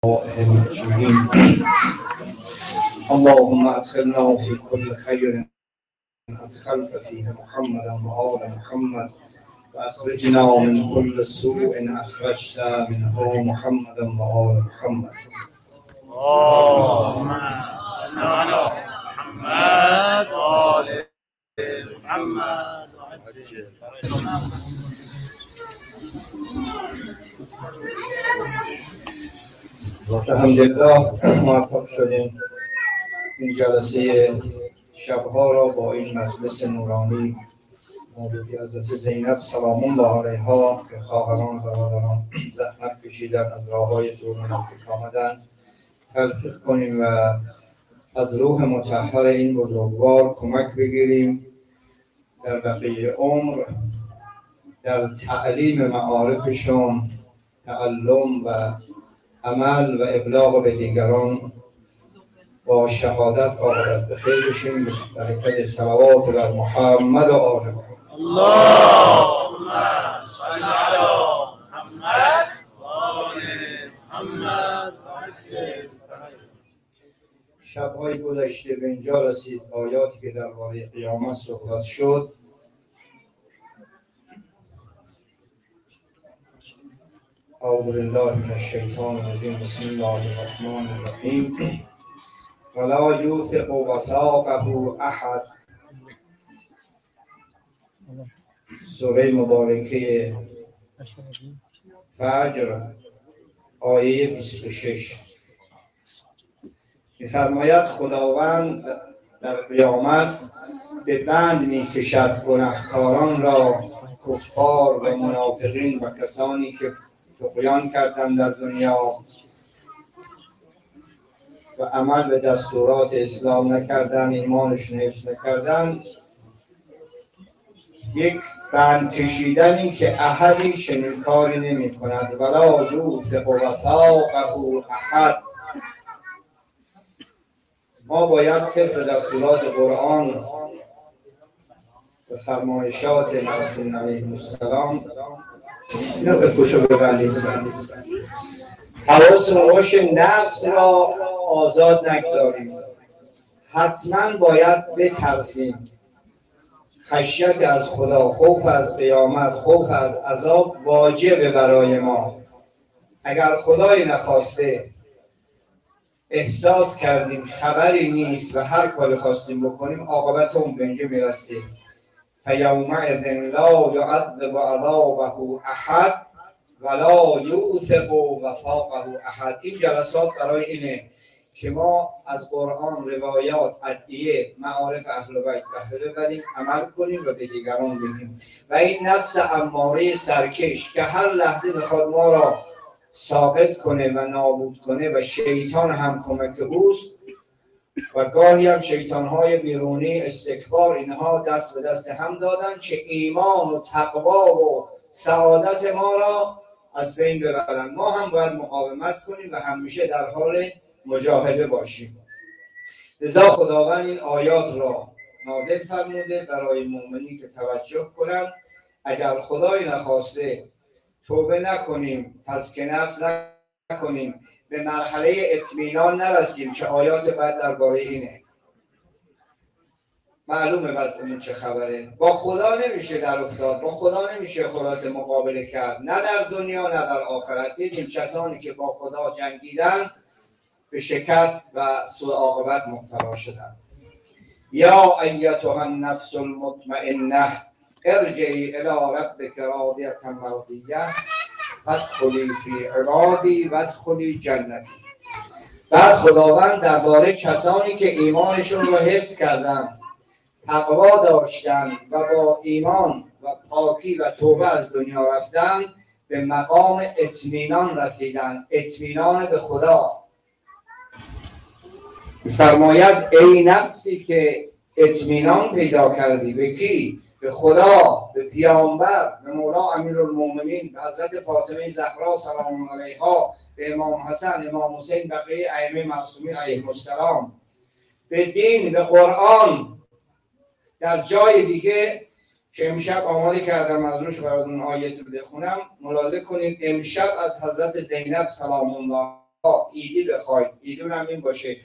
أجمعين. اللهم أدخلنا في كل خير أدخلت فيه محمدا وآل محمد، وأخرجنا من كل سوء أخرجت منه محمدا وآل محمد. اللهم صل على محمد وآل محمد. الحمدلله موفق شدیم این جلسه شبها را با این مجلس نورانی مولودی حضرت زینب سلام الله علیها که خواهران و برادران زحمت کشیدن از راههای دور و نزدیک آمدن تلفیق کنیم و از روح مطهر این بزرگوار کمک بگیریم در بقیه عمر در تعلیم معارفشون، تعلم و عمل و ابلاغ به دیگران با شهادت آخرت به خیر بشیم. برکت صلوات بر محمد و آل محمد. اللهم صل على محمد و آل محمد. شب‌های گذشته به اینجا رسید آیاتی که درباره قیامت صحبت شد. اعوذ بالله من الشیطان الرجیم. بسم الله الرحمن الرحیم. ولا یوثق وثاقه احد. سوره مبارکه فجر آیه 26 می‌فرماید خداوند در قیامت به بند می‌کشد گناهکاران را، کفار و منافقین و کسانی که طغیان کردند در دنیا و عمل به دستورات اسلام نکردند، ایمانشون حفظ نکردند. یک بند کشیدنی که احدی چنین کاری نمی کند. ولا یوثق وثاقه احد. ما باید طبق دستورات قرآن و فرمایشات معصومین علیهم السلام اینو به کشو ببندید. حواسمون باشه نفس را آزاد نگذاریم. حتما باید بترسیم. خشیت از خدا، خوف از قیامت، خوف از عذاب واجبه برای ما. اگر خدای نخواسته احساس کردیم خبری نیست و هر کاری خواستیم بکنیم عاقبت اون به اینجا میرسیم. فیومئذ لا یعذب عذابه احد ولا یوثق وثاقه احد. این جلسات برای اینه که ما از قرآن، روایات، ادعیه، معارف اهل بیت بهره ببریم، عمل کنیم و به دیگران بگیم. و این نفس اماره سرکش که هر لحظه میخواد ما را ساقط کنه و نابود کنه و شیطان هم کمک اوست و گاهی هم شیطان‌های بیرونی استکبار، اینها دست به دست هم دادن که ایمان و تقوا و سعادت ما را از بین ببرن. ما هم باید مقاومت کنیم و همیشه در حال مجاهده باشیم. لذا خداوند این آیات را نازل فرموده برای مؤمنی که توجه کنند. اگر خدای نخواسته توبه نکنیم، تزکیه نفس نکنیم، به مرحله اطمینان نرسیم که آیات بعد درباره اینه. معلومه وضعمون چه خبره. با خدا نمیشه در افتاد، با خدا نمیشه خلاص مقابله کرد، نه در دنیا نه در آخرت. دیدیم کسانی که با خدا جنگیدن به شکست و سوء عاقبت مبتلا شدن. یا ایتها النفس المطمئنه ارجعی الی ربک راضیة مرضیه فادخلی فی عبادی وادخلی جنتی. بعد خداوند درباره کسانی که ایمانشون رو حفظ کردن، تقوا داشتن و با ایمان و پاکی و توبه از دنیا رفتن به مقام اطمینان رسیدن، اطمینان به خدا. فرماید ای نفسی که اطمینان پیدا کردی به کی؟ به خدا، به پیامبر، به مولا امیرالمومنین، به حضرت فاطمه زهرا سلام علیها، به امام حسن، امام حسین، بقیه ائمه معصومین علیهم السلام، به دین، به قرآن. در جای دیگه که امشب آماده کردم از روش براتون آیت رو بخونم، ملاحظه کنید امشب از حضرت زینب سلام الله ایدی بخواید، ایدون هم این باشه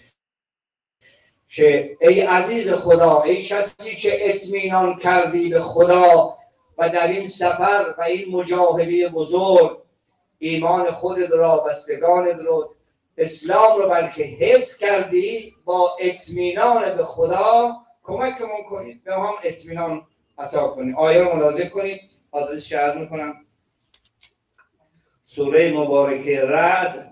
که ای عزیز خدا، ای کسی که اطمینان کردی به خدا و در این سفر و این مجاهده بزرگ ایمان خودت را، بستگانت رو، اسلام رو بلکه حفظ کردی، با اطمینان به خدا کمکمون کنید، به هم اطمینان عطا کنید. آیه رو ملاحظه کنید، آدرس شهر میکنم. سوره مبارکه رعد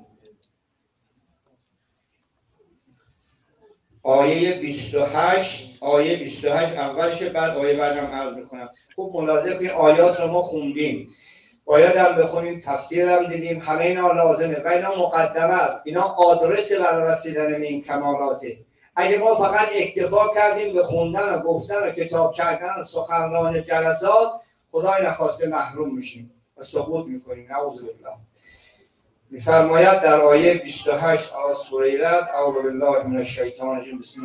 آیه 28 اولش، بعد آیه بعدم عرض میکنم. خوب ملاحظه کنید، آیات رو ما خوندیم، باید هم بخونیم، تفسیر هم دیدیم، همه اینا لازمه و اینا مقدمه است، اینا آدرس برای رسیدن به این کمالاته. اگه ما فقط اکتفا کردیم به خوندن و گفتن و کتاب کردن و سخنران جلسات، خدای نخواسته محروم میشیم و سقوط میکنیم، نعوذ بالله. میفرماید در آیه 28 از سوره رعد: اعوذ بالله من الشیطان الرجیم، بسم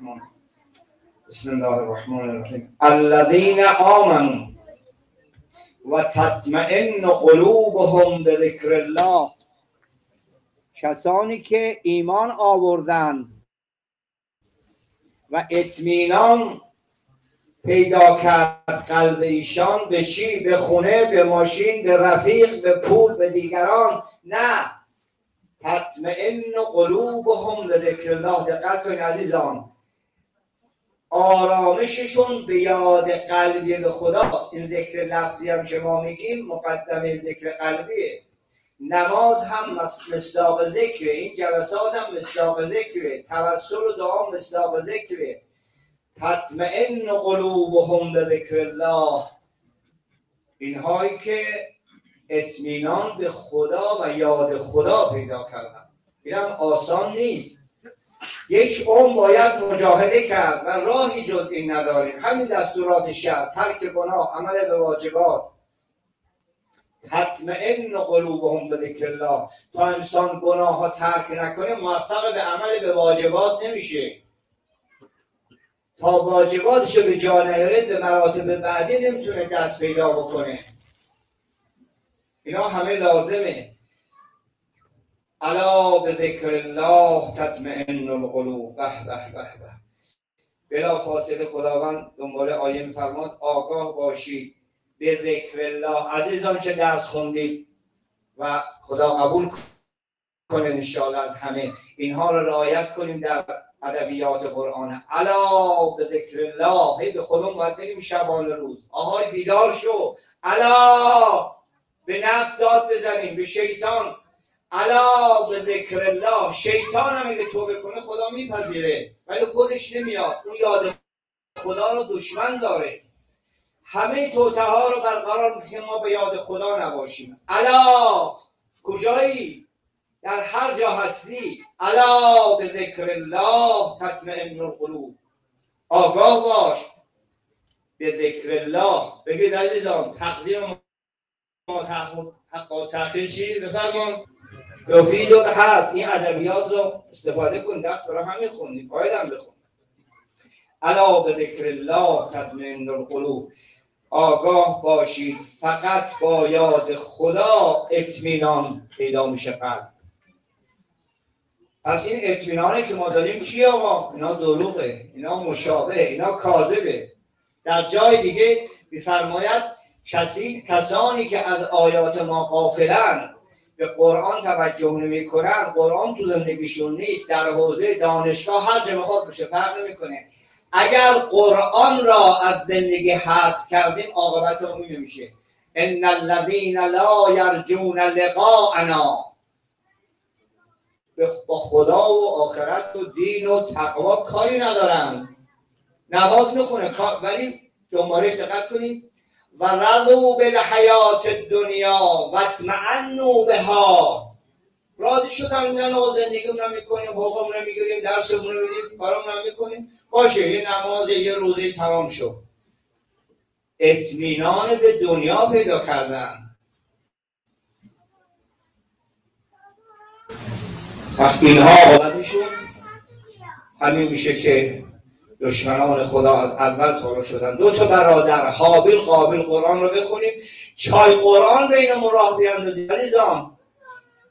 الله الرحمن الرحیم. الذین آمنوا و تطمئن قلوبهم به ذکر الله، کسانی که ایمان آوردن و اطمینان پیدا کرد قلب ایشان به چی؟ به خونه، به ماشین، به رفیق، به پول، به دیگران. نه، تطمئن قلوبهم به ذکر الله. دقت کنید عزیزان، آرامششون به یاد قلبی به خداست. این ذکر لفظی هم که ما میگیم مقدمه ذکر قلبیه. نماز هم مصداق ذکره، این جلسات هم مصداق ذکره، توسل و دعا مصداق ذکره. تطمئن قلوبهم به ذکر الله، اینهایی که اطمینان به خدا و یاد خدا پیدا کردن. اینم آسان نیست، یک عمر باید مجاهده کرد و راهی جز این نداریم. همین دستورات شرع، ترک گناه، عمل به واجبات. تطمئن قلوبهم به ذکر الله، تا انسان گناه ها ترک نکنه موفق به عمل به واجبات نمیشه. تا واجباتشو به جا نیاره به مراتب بعدی نمیتونه دست پیدا بکنه. اینا همه لازمه. الا به ذکر الله تطمئن القلوب. به به به به. بلا فاصله خداوند دنبال آیه میفرماد آگاه باشید به ذکر الله. عزیزان که درس خوندید و خدا قبول کنه انشاءالله از همه اینها رو رعایت کنیم در ادبیات قرآن. الا به ذکر الله، هی به خودمون باید بگیم شبانه روز آهای بیدار شو. الا به نفس داد بزنیم، به شیطان. الا به ذکر الله. شیطان هم اگه توبه کنه خدا میپذیره ولی خودش نمیاد، اون یاد خدا رو دشمن داره. همه توطئه ها رو برقرار میکنه ما به یاد خدا نباشیم. الا کجایی؟ در هر جا هستی. الا به ذکر الله تطمئن القلوب. آگاه باش به ذکر الله. بگید عزیزان تقدیم ما حق تأخیر چی؟ بفرمان توفید و هست. این ادبیات رو استفاده کن، دست برای همین خوندیم، باید هم بخون. الا به ذکر الله تطمئن القلوب. آگاه باشید فقط با یاد خدا اطمینان پیدا میشه قلب. پس این اطمینانه که ما داریم چیه آقا؟ اینا دروغه، اینا مشابه، اینا کاذبه. در جای دیگه میفرماید کسانی که از آیات ما غافلن، به قرآن توجه نمی کنن، قرآن تو زندگیشون نیست، در حوزه دانشگاه هر جا میخواد بشه فرق نمیکنه. اگر قرآن را از زندگی حذف کردیم عاقبت اون نمیشه. ان الذين لا يرجون لقاءنا، با خدا و آخرت و دین و تقوا کاری ندارن. نماز میخونه ولی دنبالش دقت کنید. و رضوا بالحیات الدنیا و اطمئنوا بها. راضی شدن میگن آقا زندگیمون رو میکنیم، حقوقمون رو میگیریم، درسمون رو میدیم، کارمون رو میکنیم، باشه یه نماز یه روزی تمام شد. اطمینان به دنیا پیدا کردن. پس اینها عاقبتشون همین میشه که دشمنان خدا از اول تا شدن. دو تا برادر حابیل قابیل، قرآن رو بخونیم، چای قرآن بین ما راه بیاندازیم عزیزان.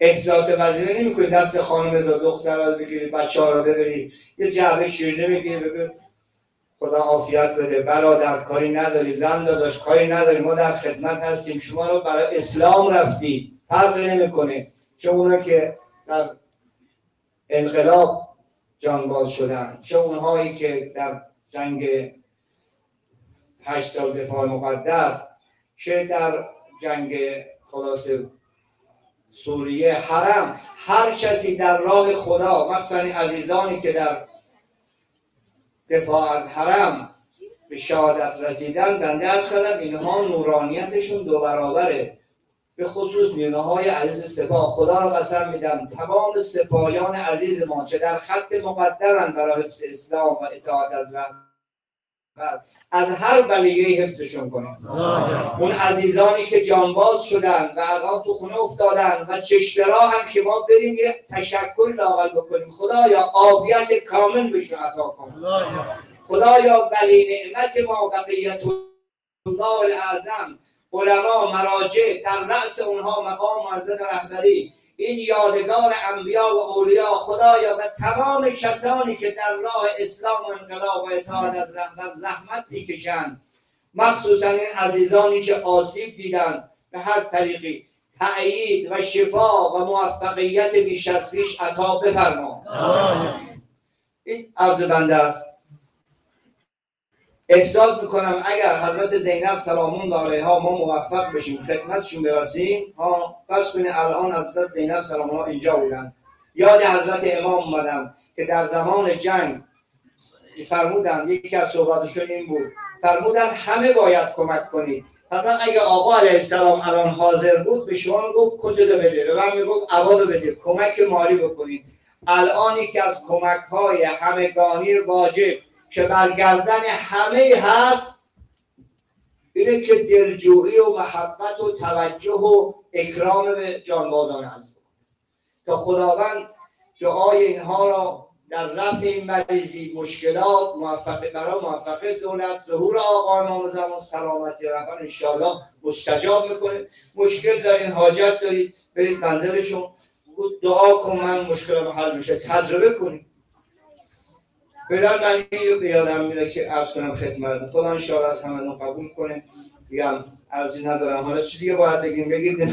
احساس وظیفه نمی‌کنی دست خانم و دخترها بگیری، بچه‌ها رو ببری یه جعبه شیرینی بگیری بگی خدا عافیت بده برادر، کاری نداری، زن داداش کاری نداری، ما در خدمت هستیم، شما رو برای اسلام رفتی. فرق نمی‌کنه چه اونا که در انقلاب جانباز شدن، چه اونهایی که در جنگ 8 سال دفاع مقدس، چه در جنگ خلاصه سوریه، حرم، هر کسی در راه خدا، مخصوصا عزیزانی که در دفاع از حرم به شهادت رسیدن، بنده عرض کردم اینها نورانیتشون 2 برابره، به خصوص نیروهای عزیز سپاه. خدا را قسم میدم تمام سپاهیان عزیز ما چه در خط مقدمن برای حفظ اسلام و اطاعت از رهبر، از هر بلیه حفظشون کنه. اون عزیزانی که جانباز شدن و الان تو خونه افتادن و چشترا هم که ما بریم یه تشکر لااقل بکنیم، خدایا عافیت کامل بهشون عطا کن. خدایا ولی نعمت ما بقیت الله الاعظم، علما، مراجع، در رأس اونها مقام معظم رهبری، این یادگار انبیا و اولیا، خدایا و تمام کسانی که در راه اسلام و انقلاب و اطاعت از رهبر زحمت میکشند، مخصوصا این عزیزانی که آسیب دیدن، به هر طریقی تأیید و شفا و موفقیت بیش از پیش عطا بفرما. این عرض بنده است. احساس میکنم اگر حضرت زینب سلام الله علیها ما موفق بشیم خدمتشون برسیم، پس کنید الان حضرت زینب سلام الله اینجا بودن، یاد حضرت امام اومدم که در زمان جنگ فرمودن، یکی از صحبتشون این بود، فرمودن همه باید کمک کنید، فقط اگه آقا علیه السلام الان حاضر بود به شما گفت کتلو بده، به من میگفت عوالو بده، کمک مالی بکنید. الان یکی از کمک های همگانی واجب که برگردن همه هست اینه که دلجویی و محبت و توجه و اکرام به جانبازان هست، تا خداوند دعای اینها را در رفع این مریضی، مشکلات، برای موفقیت دولت، ظهور آقا امام زمان، سلامتی رهبر انشاءالله مستجاب میکنه. مشکل دارین، حاجت دارید، برید منزلشون دعا کن من مشکلم حل میشه، تجربه کنید. برای من این رو بیادم میره که عرض کنم خدمت خدا انشاءالله از همه قبول کنه. دیگه عرضی ندارم، حالا چی دیگه باید بگیم بگید.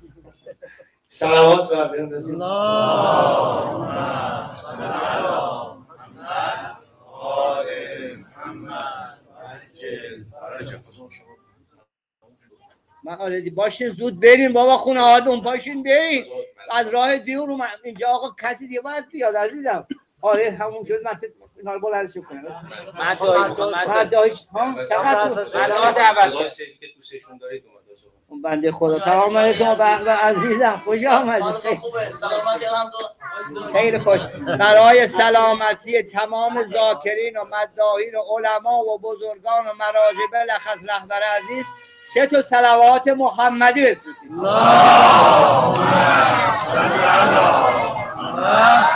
صلوات بر بندازید. اللهم صل علی محمد و آل محمد عجل فرجهم. من آردی باشین زود بریم بابا خونه هاتون، باشین بریم از راه دیور رو اینجا آقا کسی دیگه باید بیاد عزیزم. آره همون شد من اینا رو بلندش کنم. من داشت ها چقدر دعوت سیفی که دوستشون دارید اون بنده خدا. سلام علیکم عزیزم، خوش آمدید. خوبه سلامتی خیلی خوش. برای سلامتی تمام ذاکرین و مداحین و علما و بزرگان و مراجع بالاخص رهبر عزیز 3 تا صلوات محمدی بفرستید. اللهم صل علی محمد